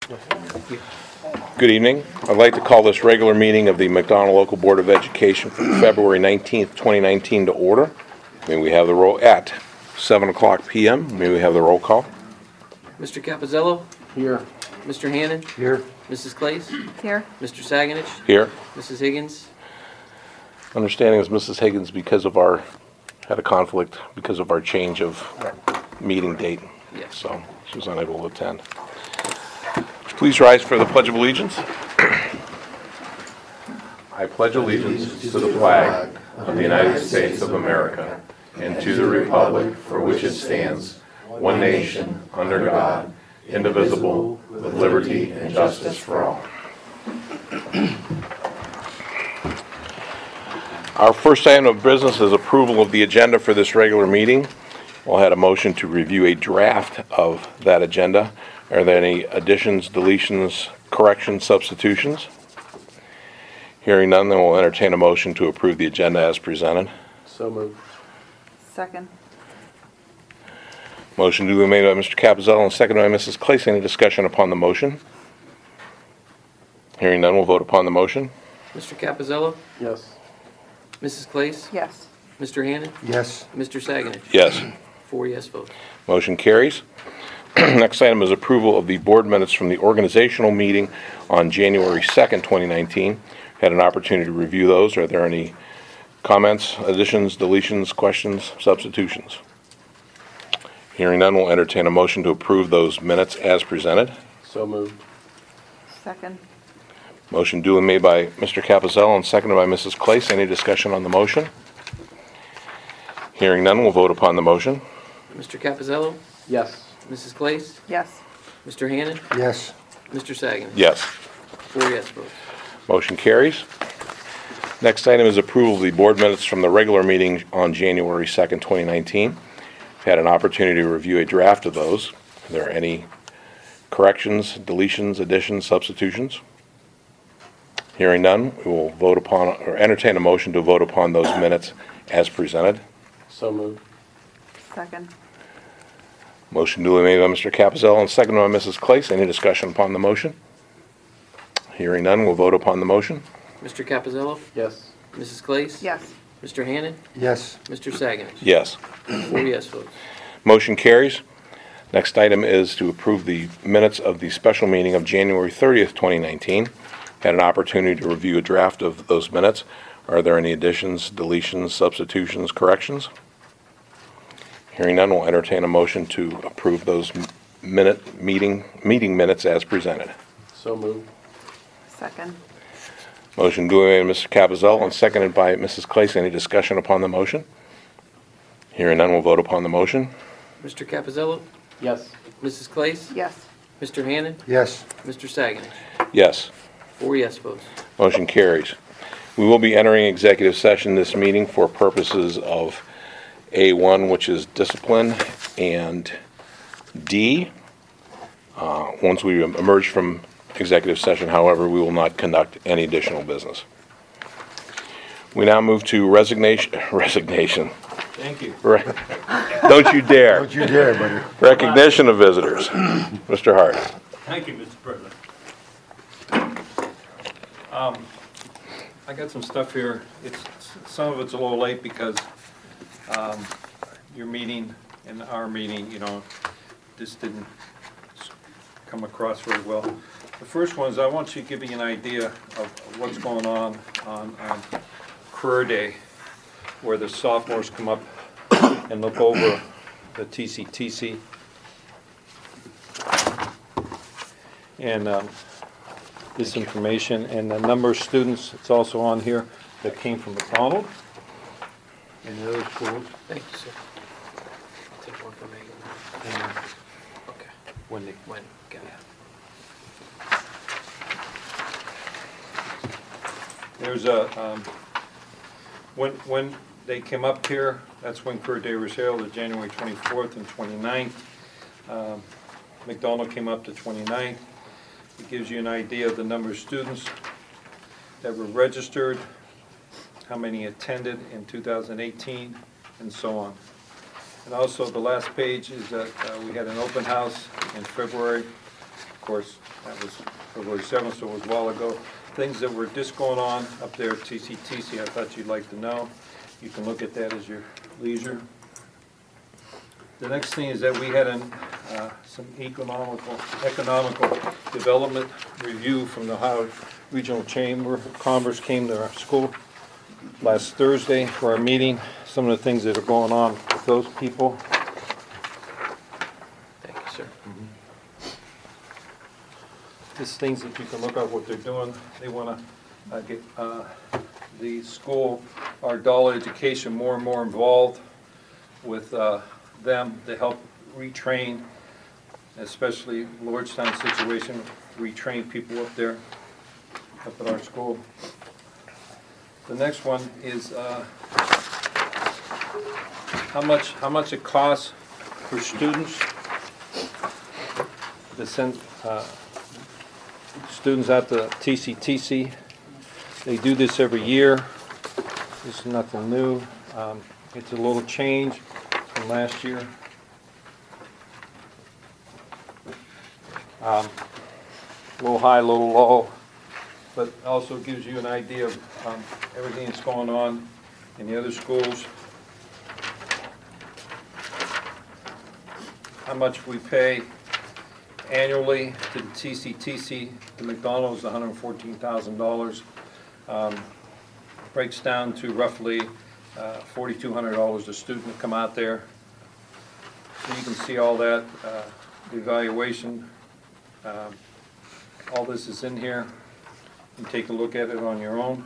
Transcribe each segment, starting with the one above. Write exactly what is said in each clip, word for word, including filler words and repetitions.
Good evening. I'd like to call this regular meeting of the McDonald Local Board of Education for February nineteenth, twenty nineteen to order. May we have the roll at seven o'clock p m May we have the roll call? Mister Capizzello? Here. Mister Hannon? Here. Missus Clace? Here. Mister Saganich? Here. Missus Higgins? Understanding is Missus Higgins, because of our, had a conflict because of our change of meeting date. Yes. So she was unable to attend. Please rise for the Pledge of Allegiance. I pledge allegiance to the flag of the United States of America and to the republic for which it stands, one nation, under God, indivisible, with liberty and justice for all. Our first item of business is approval of the agenda for this regular meeting. We'll have a motion to review a draft of that agenda. Are there any additions, deletions, corrections, substitutions? Hearing none, then we'll entertain a motion to approve the agenda as presented. So moved. Second. Motion duly made by Mister Capizzello and seconded by Missus Clace. Any discussion upon the motion? Hearing none, we'll vote upon the motion. Mister Capizzello? Yes. Missus Clace? Yes. Mister Hannon? Yes. Mister Saganich? Yes. Four yes votes. Motion carries. Next item is approval of the board minutes from the organizational meeting on January second, twenty nineteen. Had an opportunity to review those. Are there any comments, additions, deletions, questions, substitutions? Hearing none, we'll entertain a motion to approve those minutes as presented. So moved. Second. Motion duly made by Mister Capizzello and seconded by Missus Clace. Any discussion on the motion? Hearing none, we'll vote upon the motion. Mister Capizzello? Yes. Missus Clace? Yes. Mister Hannon? Yes. Mister Saganich? Yes. Four yes votes. Motion carries. Next item is approval of the board minutes from the regular meeting on January second, twenty nineteen. Had an opportunity to review a draft of those. Are there any corrections, deletions, additions, substitutions? Hearing none, we will vote upon, or entertain a motion to vote upon those minutes as presented. So moved. Second. Motion duly made by Mister Capizzello and seconded by Missus Clace. Any discussion upon the motion? Hearing none, we'll vote upon the motion. Mister Capizzello? Yes. Missus Clace? Yes. Mister Hannon? Yes. Mister Saganich? Yes. Four yes votes. Motion carries. Next item is to approve the minutes of the special meeting of January thirtieth, twenty nineteen. Had an opportunity to review a draft of those minutes. Are there any additions, deletions, substitutions, corrections? Hearing none, we'll entertain a motion to approve those minute meeting meeting minutes as presented. So moved. Second. Motion duly made by Mister Capizzello and seconded by Missus Clace. Any discussion upon the motion? Hearing none, we'll vote upon the motion. Mister Capizzello? Yes. Missus Clace? Yes. Mister Hannon? Yes. Mister Saganich? Yes. Four yes votes. Motion carries. We will be entering executive session this meeting for purposes of A one, which is discipline, and D. Uh, once we emerge from executive session, however, we will not conduct any additional business. We now move to resignation. Resignation. Thank you. Re- Don't you dare. Don't you dare, buddy. Recognition of visitors. Mister Hart. Thank you, Mister President. Um, I got some stuff here. It's, some of it's a little late because um, your meeting and our meeting, you know, this didn't s- come across very well. The first one is I want you to give you an idea of what's going on on um, Career Day, where the sophomores come up and look over the T C T C. And um, this information and the number of students, it's also on here, that came from McDonald and the other schools. Thank you, sir. I'll take one for Megan. And Okay. when they, When? Got it. there's a, um, when, when they came up here, that's when Career Day was held, the January twenty-fourth and twenty-ninth. Um, McDonald came up to twenty-ninth. It gives you an idea of the number of students that were registered, how many attended in two thousand eighteen, and so on. And also, the last page is that uh, we had an open house in February course, that was February seventh, so it was a while ago. Things that were just going on up there at T C T C, I thought you'd like to know. You can look at that as your leisure. The next thing is that we had an, uh, some economical, economical development review from the Ohio Regional Chamber of Commerce came to our school last Thursday for our meeting. Some of the things that are going on with those people. Thank you, sir. Just things that you can look at what they're doing. They want to uh, get uh, the school, our Dollar Education, more and more involved with uh, them to help retrain, especially Lordstown situation, retrain people up there, up at our school. The next one is uh, how much how much it costs for students to send uh, students out to T C T C. They do this every year. This is nothing new. Um, it's a little change from last year. Um, a little high, a little low, but also gives you an idea of um, everything that's going on in the other schools. How much we pay annually to the T C T C, the McDonald's, one hundred fourteen thousand dollars. Um, breaks down to roughly uh, four thousand two hundred dollars a student to come out there. So you can see all that, uh, the evaluation. Um, all this is in here. You can take a look at it on your own.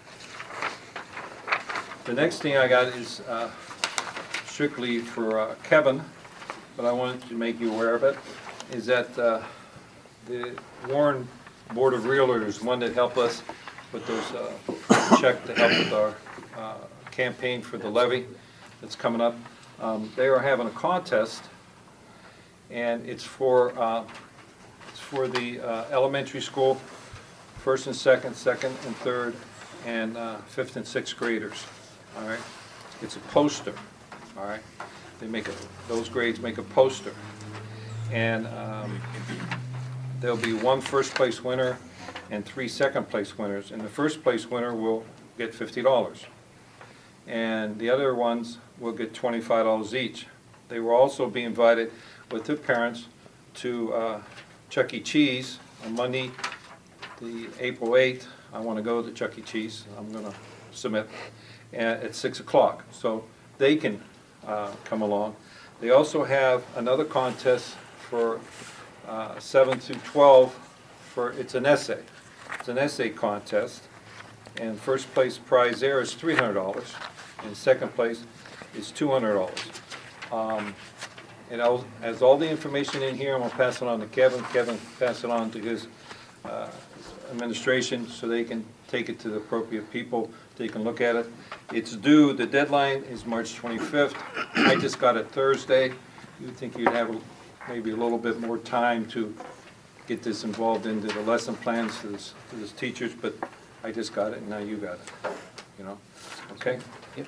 The next thing I got is uh, strictly for uh, Kevin, but I wanted to make you aware of it, is that uh, the Warren Board of Realtors, one that helped us with those uh, check to help with our uh, campaign for the levy that's coming up. Um, they are having a contest, and it's for uh, it's for the uh, elementary school, first and second, second and third, and uh, fifth and sixth graders. All right, it's a poster. All right, they make a those grades make a poster, and um, there'll be one first place winner and three second place winners, and the first place winner will get fifty dollars, and the other ones will get twenty-five dollars each. They will also be invited with their parents to uh, Chuck E. Cheese on Monday, the April eighth. I want to go to Chuck E. Cheese. I'm going to submit at, at six o'clock, so they can uh, come along. They also have another contest for uh, seven to twelve. For it's an essay. It's an essay contest, and first place prize there is three hundred dollars, and second place is two hundred dollars. Um, it all, has all the information in here. I'm gonna pass it on to Kevin. Kevin pass it on to his uh, administration so they can take it to the appropriate people. They can look at it. It's due. The deadline is March twenty-fifth. I just got it Thursday. You'd think you'd have maybe a little bit more time to get this involved into the lesson plans to this, to this teachers, but I just got it, and now you got it, you know, okay? Yep.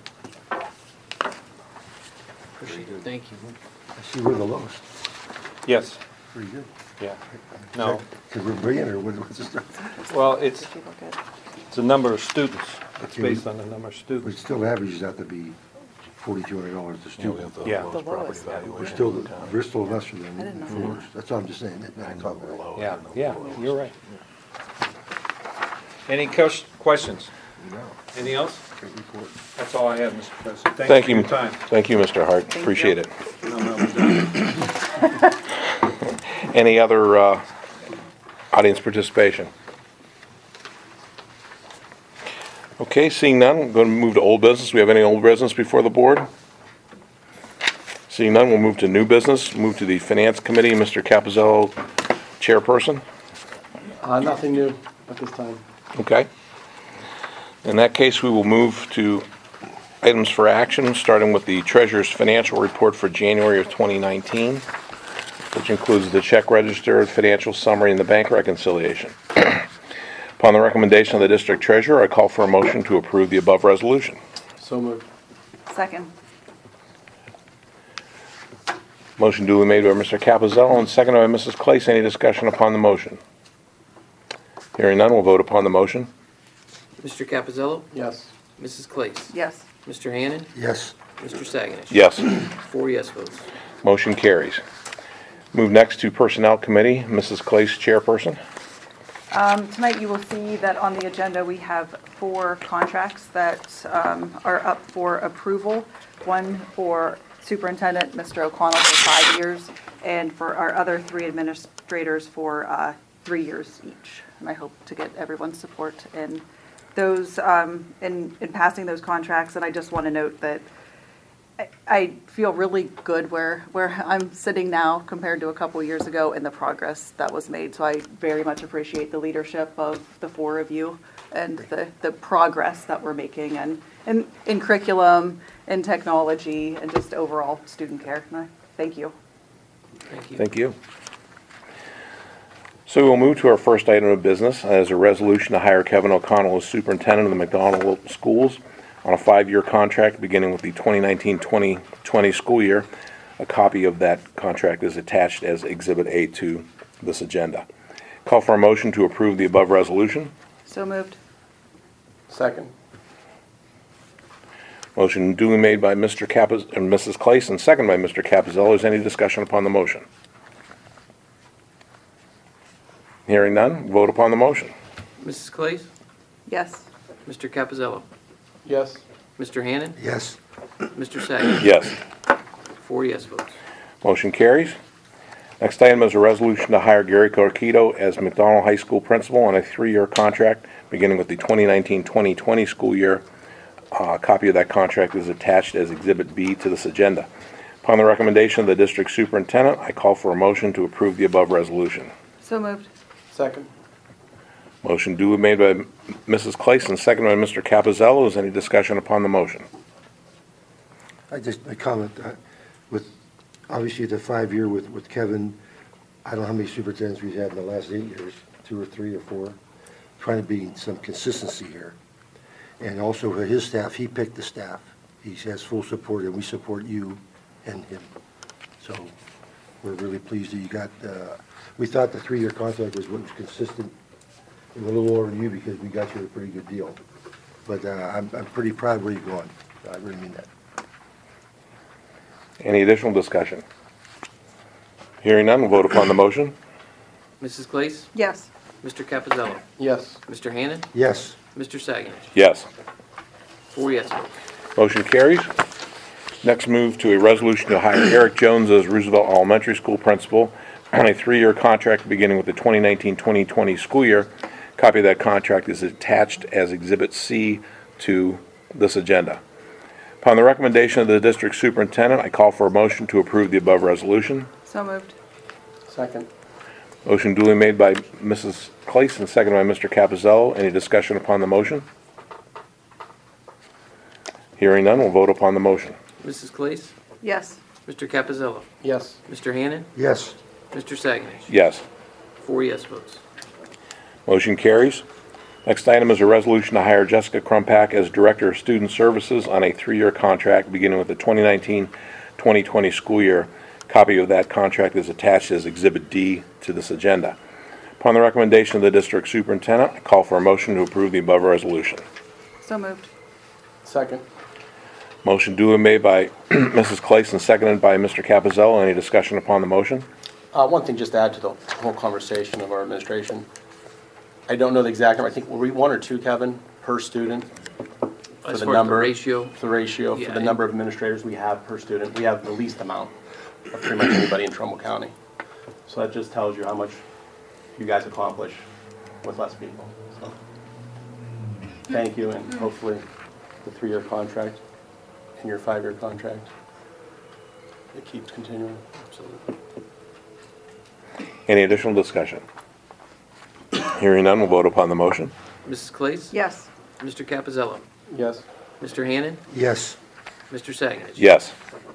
Appreciate it. Thank you. I see we're the lowest. Yes, Pretty good. yeah, no, Because we're brilliant, or what- what's this? well, it's, Did you look at? it's a number of students, it's Okay. based on the number of But students. still averages out to be forty-two hundred dollars a student. Yeah. The lowest. We're still, we're still lesser I than didn't know Forest. That's all I'm just saying. That- that caught my eye. Yeah, yeah, you're right. Any ques- questions? No, Anything else? great report. That's all I have, Mister President. Thank Thank you you, for your time. thank you, Mister Hart, Thank appreciate you. it. No, no, we're done. Any other uh, audience participation? Okay, seeing none, we're going to move to old business. We have any old business before the board? Seeing none, we'll move to new business, move to the Finance Committee. Mister Capizzello, chairperson. Uh, nothing new at this time. Okay. In that case, we will move to items for action, starting with the treasurer's financial report for January of twenty nineteen, which includes the check register, financial summary, and the bank reconciliation. Upon the recommendation of the district treasurer, I call for a motion to approve the above resolution. So moved. Second. Motion duly made by Mister Capizzello and seconded by Missus Clace. Any discussion upon the motion? Hearing none, we'll vote upon the motion. Mister Capizzello, Yes. Missus Clace, Yes. Mister Hannon, Yes. Mister Saganish. Yes. Four yes votes. Motion carries. Move next to Personnel Committee. Missus Clace, chairperson. Um, Tonight, you will see that on the agenda, we have four contracts that um, are up for approval. One for Superintendent, Mister O'Connell, for five years, and for our other three administrators for uh, three years each. And I hope to get everyone's support in those, um, in in passing those contracts. And I just want to note that I- I feel really good where, where I'm sitting now compared to a couple years ago and the progress that was made. So I very much appreciate the leadership of the four of you and the, the progress that we're making and, and in curriculum, in technology, and just overall student care. And I thank you. Thank you. Thank you. So we'll move to our first item of business as a resolution to hire Kevin O'Connell as superintendent of the McDonald Schools on a five-year contract beginning with the twenty nineteen twenty twenty school year. A copy of that contract is attached as Exhibit A to this agenda. Call for a motion to approve the above resolution. So moved. Second. Motion duly made by Mister Capiz and Missus Clace and second by Mister Capizzello. Is any discussion upon the motion? Hearing none, vote upon the motion. Missus Clace, Yes. Mister Capizzello, Yes. Mister Hannon, Yes. Mister Saganish. Yes. Four yes votes. Motion carries. Next item is a resolution to hire Gary Corquito as McDonald High School principal on a three-year contract beginning with the twenty nineteen twenty twenty school year. A copy of that contract is attached as Exhibit B to this agenda. Upon the recommendation of the district superintendent, I call for a motion to approve the above resolution. So moved. Second. Motion duly made by Missus Clace and seconded by Mister Capizzello. Is any discussion upon the motion? I just, my comment, uh, with, obviously the five-year with, with Kevin, I don't know how many superintendents we've had in the last eight years, two or three or four, trying to be some consistency here. And also for his staff, he picked the staff. He has full support, and we support you and him. So we're really pleased that you got, uh, we thought the three-year contract was what was consistent. It was a little over you because we got you a pretty good deal. But uh, I'm, I'm pretty proud where you're going. I really mean that. Any additional discussion? Hearing none, we'll vote upon the motion. Missus Clace, Yes. Mister Capizzello, Yes. Mister Hannon, Yes. Mister Saganish. Yes. Four yes votes. Motion carries. Next, move to a resolution to hire Eric Jones as Roosevelt Elementary School principal on a three-year contract beginning with the twenty nineteen twenty twenty school year. Copy of that contract is attached as Exhibit C to this agenda. Upon the recommendation of the district superintendent, I call for a motion to approve the above resolution. So moved. Second. Motion duly made by Missus Clace and seconded by Mister Capizzello. Any discussion upon the motion? Hearing none, we'll vote upon the motion. Missus Clace, Yes. Mister Capizzello, Yes. Mister Hannon, Yes. Mister Saganish. Yes. Four yes votes. Motion carries. Next item is a resolution to hire Jessica Crumpack as Director of Student Services on a three-year contract beginning with the twenty nineteen twenty twenty school year. Copy of that contract is attached as Exhibit D to this agenda. Upon the recommendation of the district superintendent, I call for a motion to approve the above resolution. So moved. Second. Motion duly made by Missus Clace and seconded by Mister Capizzello. Any discussion upon the motion? Uh, one thing just to add to the whole conversation of our administration. I don't know the exact number. I think, were we one or two, Kevin, per student? For As the far as the number, ratio, The ratio Yeah, for the and- number of administrators we have per student. We have the least amount of pretty much anybody in Trumbull County. So that just tells you how much you guys accomplish with less people. So, thank you, and hopefully the three-year contract and your five-year contract, it keeps continuing. Absolutely. Any additional discussion? Hearing none, we'll vote upon the motion. Missus Clace, Yes. Mister Capizzello, Yes. Mister Hannon, Yes. Mister Saganish. Yes.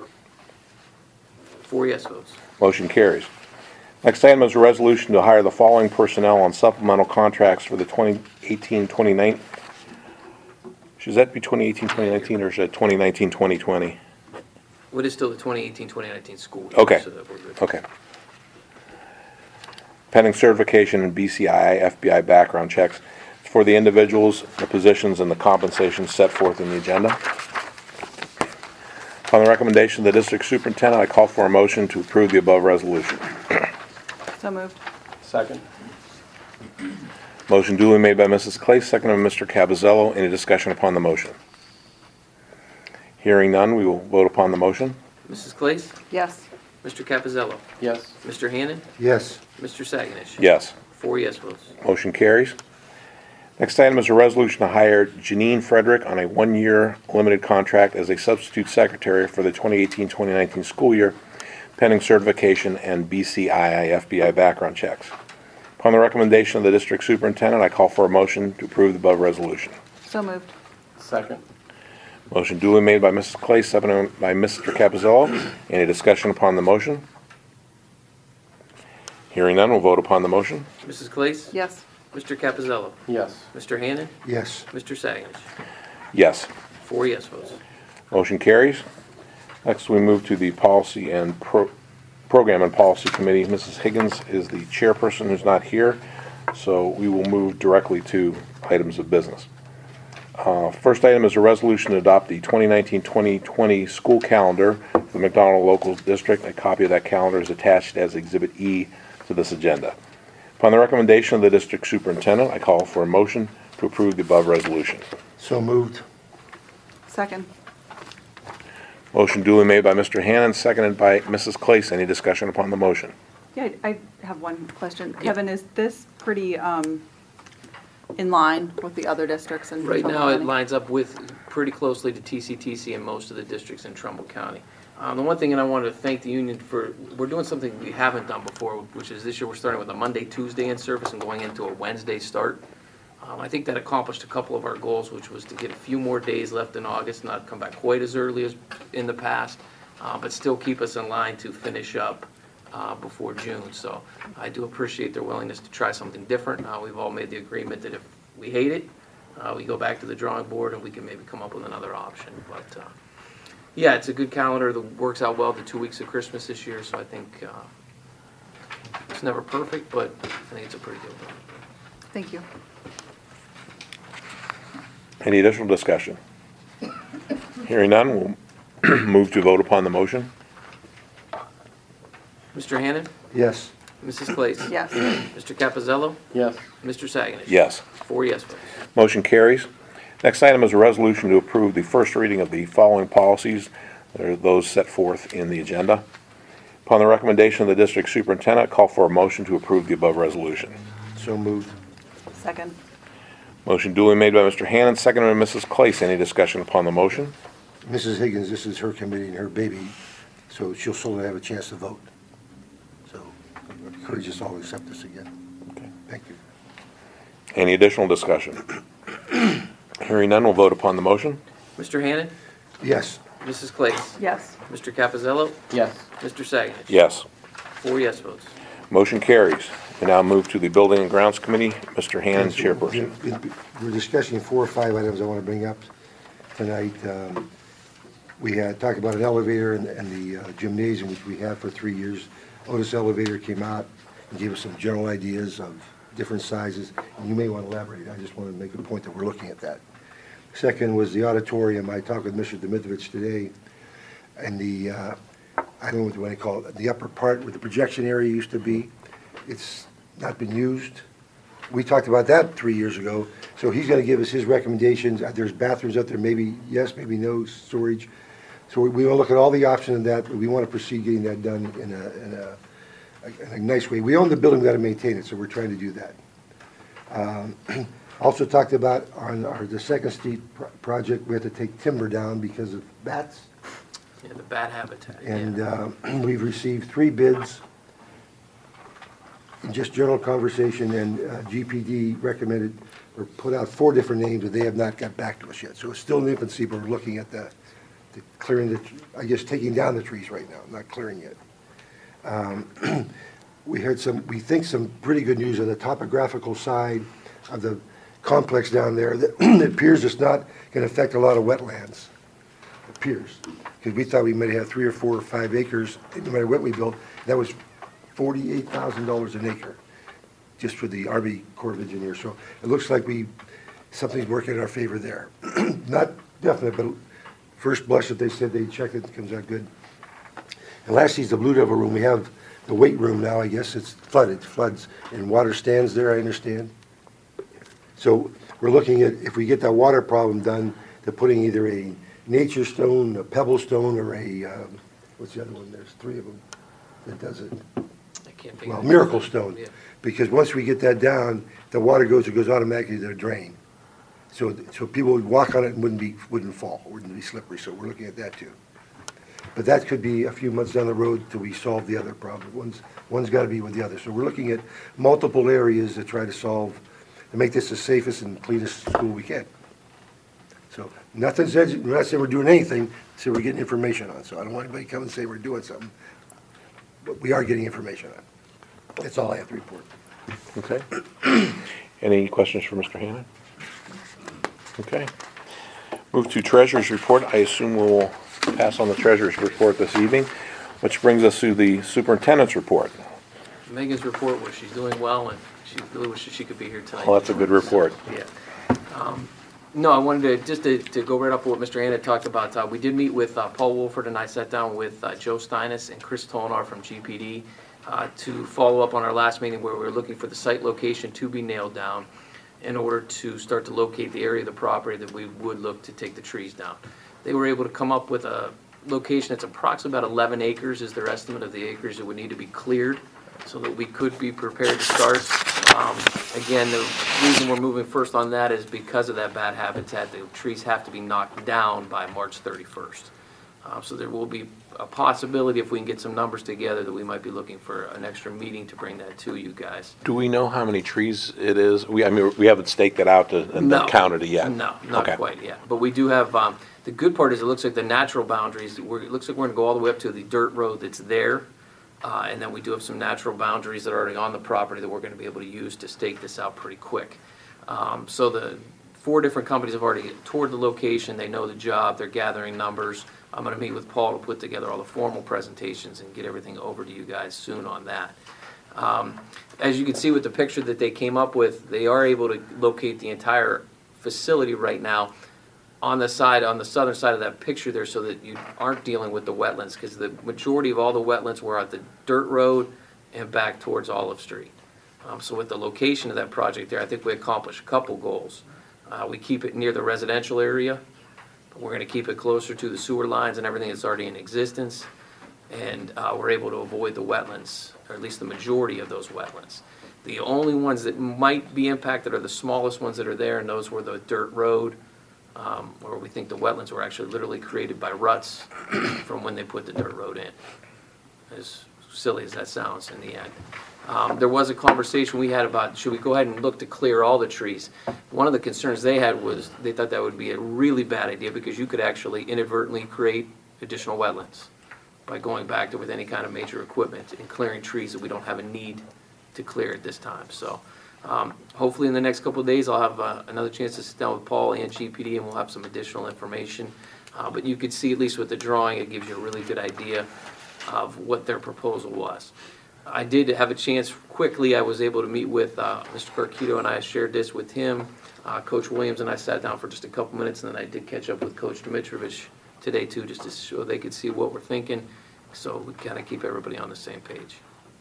Four yes votes. Motion carries. Next item is a resolution to hire the following personnel on supplemental contracts for the twenty eighteen twenty nineteen. Should that be twenty eighteen twenty nineteen or should that twenty nineteen twenty twenty? Well, it is still the twenty eighteen, twenty nineteen school year. Okay. So that we're good. Okay. Pending certification in B C I I, F B I background checks for the individuals, the positions, and the compensation set forth in the agenda. Upon the recommendation of the district superintendent, I call for a motion to approve the above resolution. So moved. Second. Motion duly made by Missus Clay, seconded by Mister Cabazzello. Any discussion upon the motion? Hearing none, we will vote upon the motion. Missus Clace, Yes. Mister Capizzello, Yes. Mister Hannon, Yes. Mister Saginish. Yes. Four yes votes. Motion carries. Next item is a resolution to hire Janine Frederick on a one-year limited contract as a substitute secretary for the twenty eighteen, twenty nineteen school year, pending certification and B C I I F B I background checks. Upon the recommendation of the district superintendent, I call for a motion to approve the above resolution. So moved. Second. Motion duly made by Missus Clay, seconded by Mister Capizzello. Any discussion upon the motion? Hearing none, we'll vote upon the motion. Missus Clace, Yes. Mister Capizzello, Yes. Mister Hannon, Yes. Mister Saginish. Yes. Four yes votes. Motion carries. Next, we move to the Policy and Pro- Program and Policy Committee. Missus Higgins is the chairperson who's not here, so we will move directly to items of business. Uh, First item is a resolution to adopt the twenty nineteen, twenty twenty school calendar for the McDonald Local District. A copy of that calendar is attached as Exhibit E to this agenda. Upon the recommendation of the district superintendent, I call for a motion to approve the above resolution. So moved. Second. Motion duly made by Mister Hannon, seconded by Missus Clace. Any discussion upon the motion? Yeah, I I have one question. Kevin, is this pretty um, in line with the other districts in Right Trumbull now, it County? lines up with, pretty closely to T C T C and most of the districts in Trumbull County. Um, the one thing, and I wanted to thank the union for, we're doing something we haven't done before, which is this year we're starting with a Monday, Tuesday in service and going into a Wednesday start. Um, I think that accomplished a couple of our goals, which was to get a few more days left in August, not come back quite as early as in the past, uh, but still keep us in line to finish up uh, before June. So I do appreciate their willingness to try something different. Uh, We've all made the agreement that if we hate it, uh, we go back to the drawing board and we can maybe come up with another option. But uh, yeah, it's a good calendar that works out well, the two weeks of Christmas this year, so I think uh, it's never perfect, but I think it's a pretty good one. Thank you. Any additional discussion? Hearing none, we'll move to vote upon the motion. Mister Hannon, Yes. Missus Clace. Yes. Mister Capizzello, Yes. Mister Saginish. Yes. Four yes votes. Motion carries. Next item is a resolution to approve the first reading of the following policies. There are those set forth in the agenda. Upon the recommendation of the district superintendent, call for a motion to approve the above resolution. So moved. Second. Motion duly made by Mister Hannon, seconded by Missus Clace. Any discussion upon the motion? Missus Higgins, this is her committee and her baby, so she'll sort of have a chance to vote. So I encourage us all to accept this again. Okay. Thank you. Any additional discussion? Hearing none, we'll vote upon the motion. Mister Hannon, Yes. Missus Clace. Yes. Mister Capizzello, Yes. Mister Saginish. Yes. Four yes votes. Motion carries. We now move to the Building and Grounds Committee. Mister Hannon, chairperson. We're discussing four or five items I want to bring up tonight. Um, We had talked about an elevator and and the uh, gymnasium, which we have for three years. Otis Elevator came out and gave us some general ideas of different sizes, and you may want to elaborate. I just want to make a point that we're looking at that. Second was the auditorium. I talked with Mister Dimitovich today, and the, uh, I don't know what you want to call it, the upper part where the projection area used to be, it's not been used. We talked about that three years ago, so he's going to give us his recommendations. Uh, There's bathrooms out there, maybe yes, maybe no storage. So we we will look at all the options of that, but we want to proceed getting that done in a, in a, in a nice way. We own the building, we got to maintain it, so we're trying to do that. Um, Also talked about on our, the Second Street pro- project, we have to take timber down because of bats. Yeah, the bat habitat. yeah. And uh, we've received three bids in just general conversation, and uh, G P D recommended, or put out four different names, and they have not got back to us yet. So it's still in infancy, but we're looking at the, the clearing the, I guess, taking down the trees right now, not clearing it. Um, We heard some, we think some pretty good news on the topographical side of the complex down there, that it appears it's not going to affect a lot of wetlands. appears. Because we thought we might have three or four or five acres, no matter what we built, that was forty-eight thousand dollars an acre, just for the Army Corps of Engineers. So it looks like we, something's working in our favor there. Not definite, but first blush that they said they checked it, comes out good. And lastly is the Blue Devil room. We have the weight room now, I guess it's flooded, floods, and water stands there, I understand. So we're looking at, if we get that water problem done, to putting either a nature stone, a pebble stone, or a, um, what's the other one? There's three of them that does it. I can't think Well, of it. miracle stone. Yeah. Because once we get that down, the water goes, it goes automatically to the drain. So, so people would walk on it and wouldn't be, wouldn't fall, wouldn't be slippery, so we're looking at that too. But that could be a few months down the road till we solve the other problem. One's, one's gotta be with the other. So we're looking at multiple areas to try to solve, to make this the safest and cleanest school we can. So nothing's, edu- we're not saying we're doing anything, so we're getting information on. So I don't want anybody to come and say we're doing something, but we are getting information on. That's all I have to report. Okay. Any questions for Mister Hannon? Okay. Move to treasurer's report. I assume we'll pass on the treasurer's report this evening, which brings us to the superintendent's report. Megan's report was she's doing well, and she really wishes she could be here tonight. Well, that's a good report. Yeah. Um, No, I wanted to, just to, to go right up with what Mister Anna talked about, uh, we did meet with uh, Paul Wolford, and I sat down with uh, Joe Steinis and Chris Tolnar from G P D uh, to follow up on our last meeting where we were looking for the site location to be nailed down in order to start to locate the area of the property that we would look to take the trees down. They were able to come up with a location that's approximately about eleven acres is their estimate of the acres that would need to be cleared so that we could be prepared to start. Um, Again, the reason we're moving first on that is because of that bad habitat. The trees have to be knocked down by March thirty-first. Uh, So there will be a possibility, if we can get some numbers together, that we might be looking for an extra meeting to bring that to you guys. Do we know how many trees it is? We, I mean, we haven't staked it out to, and No. counted it yet. No, not Okay. quite yet. But we do have, um, the good part is it looks like the natural boundaries, we're, it looks like we're gonna go all the way up to the dirt road that's there. Uh, and then we do have some natural boundaries that are already on the property that we're gonna be able to use to stake this out pretty quick. Um, so the four different companies have already toured the location, they know the job, they're gathering numbers. I'm gonna meet with Paul to put together all the formal presentations and get everything over to you guys soon on that. Um, as you can see with the picture that they came up with, they are able to locate the entire facility right now on the side, on the southern side of that picture there, so that you aren't dealing with the wetlands, because the majority of all the wetlands were at the dirt road and back towards Olive Street. Um, so with the location of that project there, I think we accomplished a couple goals. Uh, we keep it near the residential area, but we're gonna keep it closer to the sewer lines and everything that's already in existence. And, uh, we're able to avoid the wetlands, or at least the majority of those wetlands. The only ones that might be impacted are the smallest ones that are there, and those were the dirt road, um, where we think the wetlands were actually literally created by ruts from when they put the dirt road in. As silly as that sounds in the end. Um, there was a conversation we had about, should we go ahead and look to clear all the trees? One of the concerns they had was, they thought that would be a really bad idea, because you could actually inadvertently create additional wetlands by going back there with any kind of major equipment and clearing trees that we don't have a need to clear at this time. So um, hopefully in the next couple of days, I'll have uh, another chance to sit down with Paul and G P D, and we'll have some additional information. Uh, but you could see, at least with the drawing, it gives you a really good idea of what their proposal was. I did have a chance quickly, I was able to meet with uh, Mister Carquito, and I shared this with him. Uh, Coach Williams and I sat down for just a couple minutes, and then I did catch up with Coach Dimitrovich today too, just to show they could see what we're thinking, so we kind of keep everybody on the same page.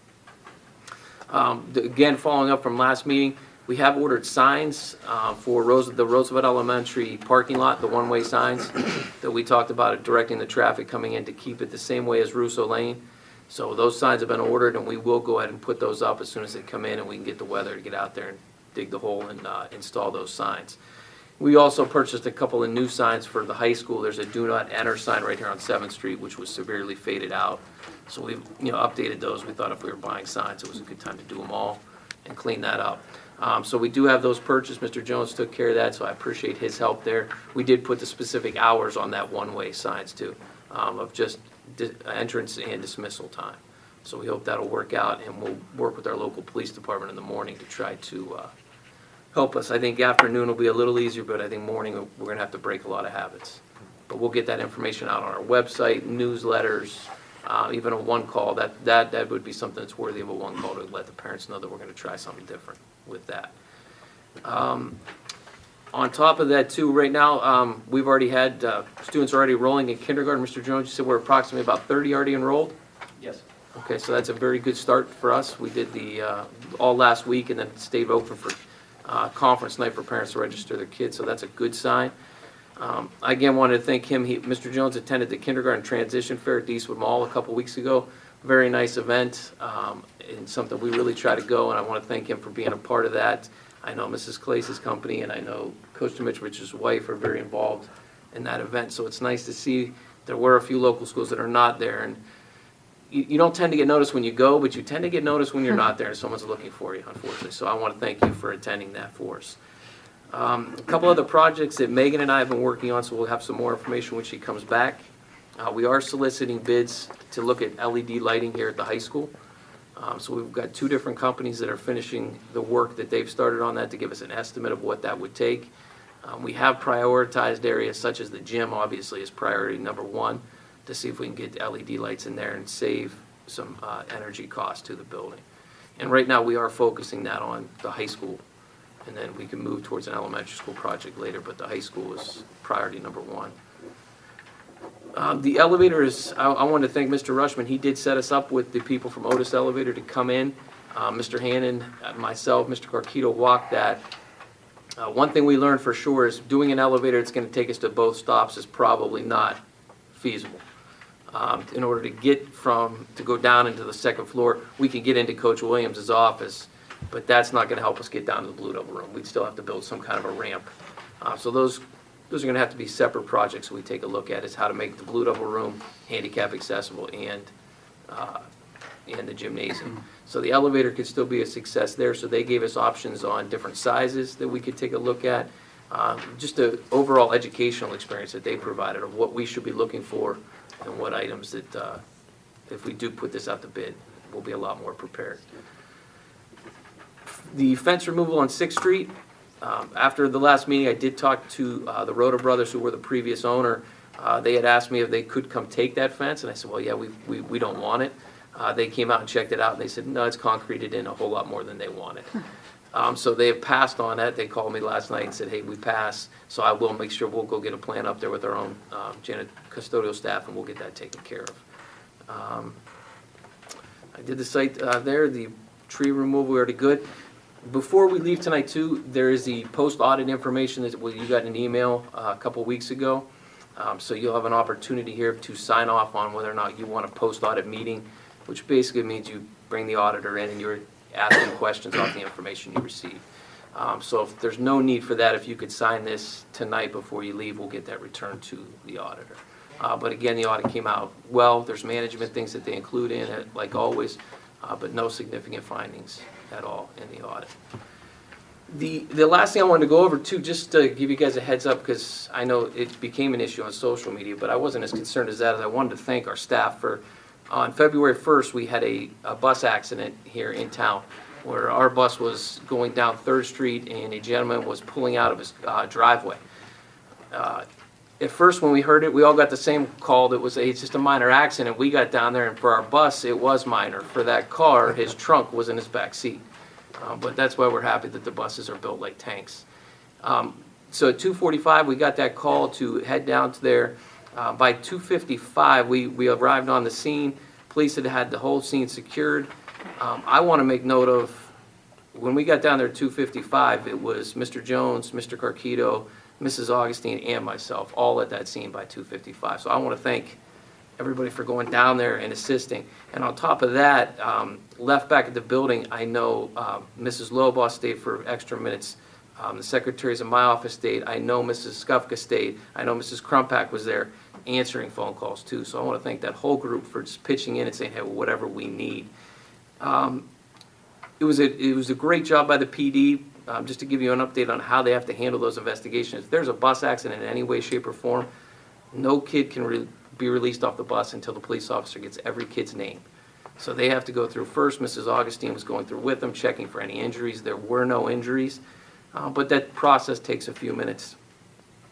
Um, the- again, following up from last meeting, we have ordered signs uh, for Rose, the Roosevelt Elementary parking lot, the one-way signs that we talked about, directing the traffic coming in to keep it the same way as Russo Lane. So those signs have been ordered, and we will go ahead and put those up as soon as they come in, and we can get the weather to get out there and dig the hole and uh, install those signs. We also purchased a couple of new signs for the high school. There's a do not enter sign right here on seventh street, which was severely faded out. So we've, you know, updated those. We thought if we were buying signs, it was a good time to do them all and clean that up. Um, so we do have those purchased. Mister Jones took care of that, so I appreciate his help there. We did put the specific hours on that one-way signs too, um, of just di- entrance and dismissal time. So we hope that'll work out, and we'll work with our local police department in the morning to try to uh, help us. I think afternoon will be a little easier, but I think morning we're gonna have to break a lot of habits. but we'll get that information out on our website, newsletters, uh, even a one call. That, that, that would be something that's worthy of a one call to let the parents know that we're going to try something different with that. Um, on top of that too, right now, um, we've already had, uh, students already enrolling in kindergarten. Mister Jones, you said we're approximately about thirty already enrolled? Yes. Okay, so that's a very good start for us. We did the, uh, all last week and then stayed open for uh, conference night for parents to register their kids, so that's a good sign. Um, I again wanted to thank him. He, Mister Jones attended the kindergarten transition fair at Eastwood Mall a couple weeks ago. Very nice event, um, and something we really try to go, and I want to thank him for being a part of that. I know Missus Clace's company and I know Coach Dimitrovich's wife are very involved in that event, so it's nice to see there were a few local schools that are not there. And you, you don't tend to get noticed when you go, but you tend to get noticed when you're not there and someone's looking for you, unfortunately. So I want to thank you for attending that for us. Um, a couple other projects that Megan and I have been working on, so we'll have some more information when she comes back. Uh, we are soliciting bids to look at L E D lighting here at the high school. Um, so we've got two different companies that are finishing the work that they've started on that to give us an estimate of what that would take. Um, we have prioritized areas such as the gym, obviously, as priority number one, to see if we can get L E D lights in there and save some uh, energy costs to the building. And right now we are focusing that on the high school, and then we can move towards an elementary school project later, but the high school is priority number one. Um, the elevator is, I, I want to thank Mister Rushman. He did set us up with the people from Otis Elevator to come in. Uh, Mister Hannon, uh, myself, Mister Carquito walked that. Uh, one thing we learned for sure is doing an elevator that's going to take us to both stops is probably not feasible. Um, in order to get from, to go down into the second floor, we can get into Coach Williams' office, but that's not going to help us get down to the Blue Double room. We'd still have to build some kind of a ramp. Uh, so those Those are going to have to be separate projects we take a look at, is how to make the Blue Double room handicap accessible and uh, and the gymnasium. So the elevator could still be a success there, so they gave us options on different sizes that we could take a look at. Um, just an overall educational experience that they provided of what we should be looking for and what items that, uh, if we do put this out to bid, we'll be a lot more prepared. The fence removal on Sixth Street, Um, after the last meeting, I did talk to uh, the Rhoda brothers, who were the previous owner. Uh, they had asked me if they could come take that fence, and I said, well, yeah, we we, we don't want it. Uh, they came out and checked it out, and they said, no, it's concreted in a whole lot more than they wanted. Um, so they have passed on that. They called me last night and said, hey, we passed, so I will make sure we'll go get a plan up there with our own um, Janet custodial staff, and we'll get that taken care of. Um, I did the site uh, there, the tree removal, already good. Before we leave tonight, too, there is the post-audit information that well, you got an email uh, a couple weeks ago. Um, so you'll have an opportunity here to sign off on whether or not you want a post-audit meeting, which basically means you bring the auditor in and you're asking questions off the information you receive. Um, so if there's no need for that, if you could sign this tonight before you leave, we'll get that returned to the auditor. Uh, but again, the audit came out well. There's management things that they include in it, like always, uh, but no significant findings at all in the audit. The the last thing I wanted to go over too, just to give you guys a heads up, because I know it became an issue on social media, but I wasn't as concerned as that. As I wanted to thank our staff for, on February first, we had a, a bus accident here in town where our bus was going down Third Street and a gentleman was pulling out of his uh, driveway. Uh, At first, when we heard it, we all got the same call that was, hey, it's just a minor accident. We got down there, and for our bus, it was minor. For that car, his trunk was in his back seat. Uh, but that's why we're happy that the buses are built like tanks. Um, so at two forty-five, we got that call to head down to there. Uh, by two fifty-five, we, we arrived on the scene. Police had had the whole scene secured. Um, I want to make note of, when we got down there at two fifty-five, it was Mister Jones, Mister Carquito, Missus Augustine, and myself, all at that scene by two fifty-five. So I want to thank everybody for going down there and assisting. And on top of that, um, left back at the building, I know uh, Missus Lobaugh stayed for extra minutes. Um, the secretaries in my office stayed. I know Missus Skufka stayed. I know Missus Krumpak was there answering phone calls too. So I want to thank that whole group for just pitching in and saying, hey, whatever we need. Um, it was a it was a great job by the P D. Um, just to give you an update on how they have to handle those investigations. If there's a bus accident in any way, shape, or form, no kid can re- be released off the bus until the police officer gets every kid's name. So they have to go through first. Missus Augustine was going through with them, checking for any injuries. There were no injuries, uh, but that process takes a few minutes.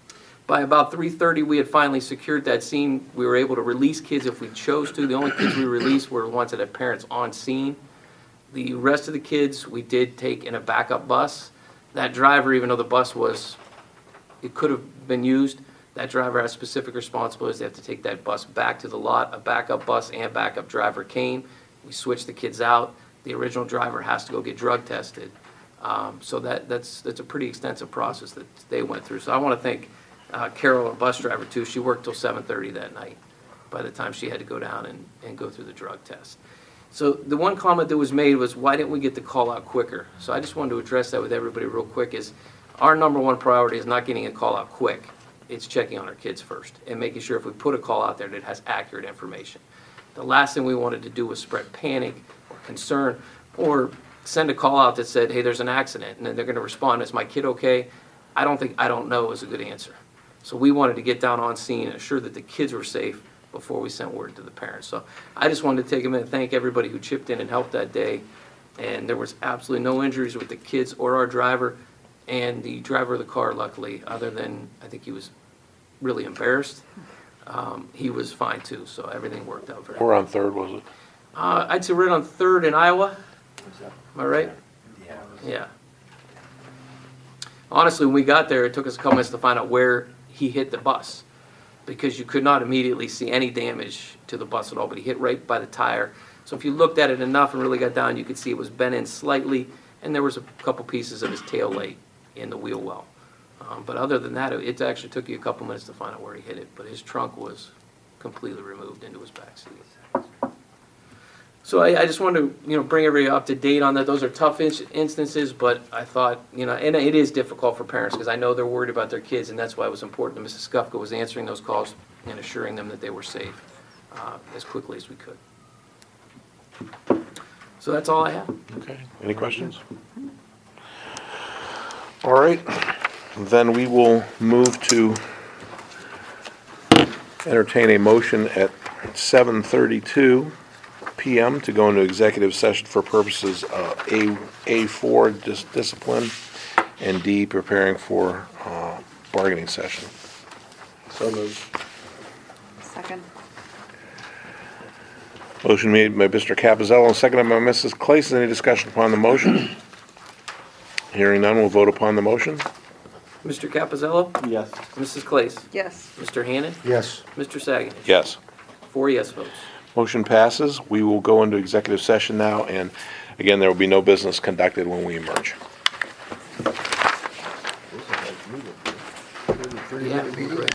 By about three thirty, we had finally secured that scene. We were able to release kids if we chose to. The only kids we released were the ones that had parents on scene. The rest of the kids, we did take in a backup bus. That driver, even though the bus was, it could have been used, that driver has specific responsibilities. They have to take that bus back to the lot. A backup bus and backup driver came. We switched the kids out. The original driver has to go get drug tested. Um, so that, that's, that's a pretty extensive process that they went through. So I want to thank uh, Carol, our bus driver, too. She worked till seven thirty that night by the time she had to go down and, and go through the drug test. So the one comment that was made was, why didn't we get the call out quicker? So I just wanted to address that with everybody real quick. Is our number one priority is not getting a call out quick. It's checking on our kids first and making sure if we put a call out there that it has accurate information. The last thing we wanted to do was spread panic or concern or send a call out that said, hey, there's an accident, and then they're going to respond, is my kid okay? I don't think I don't know is a good answer. So we wanted to get down on scene and assure that the kids were safe before we sent word to the parents. So I just wanted to take a minute and thank everybody who chipped in and helped that day. And there was absolutely no injuries with the kids or our driver. And the driver of the car, luckily, other than I think he was really embarrassed, um, he was fine too. So everything worked out very well. Or on Third, was it? Uh, I'd say right on Third in Iowa. Am I right? Yeah. Honestly, when we got there, it took us a couple minutes to find out where he hit the bus, because you could not immediately see any damage to the bus at all, but he hit right by the tire. So if you looked at it enough and really got down, you could see it was bent in slightly, and there was a couple pieces of his tail light in the wheel well. Um, but other than that, it, it actually took you a couple minutes to find out where he hit it, but his trunk was completely removed into his back seat. So I, I just wanted to, you know, bring everybody up to date on that. Those are tough in- instances, but I thought, you know, and it is difficult for parents because I know they're worried about their kids, and that's why it was important that Missus Skufka was answering those calls and assuring them that they were safe uh, as quickly as we could. So that's all I have. Okay, any questions? All right, then we will move to entertain a motion at seven thirty-two P M to go into executive session for purposes of A, A four, dis- discipline, and D, preparing for uh, bargaining session. So moved. Second. Motion made by Mister Capizzello and seconded by Missus Claes. Any discussion upon the motion? Hearing none, we'll vote upon the motion. Mister Capizzello? Yes. Missus Claes? Yes. Mister Hannon? Yes. Mister Sagan? Yes. Four yes votes. Motion passes. We will go into executive session now, and again, there will be no business conducted when we emerge. Yeah, great.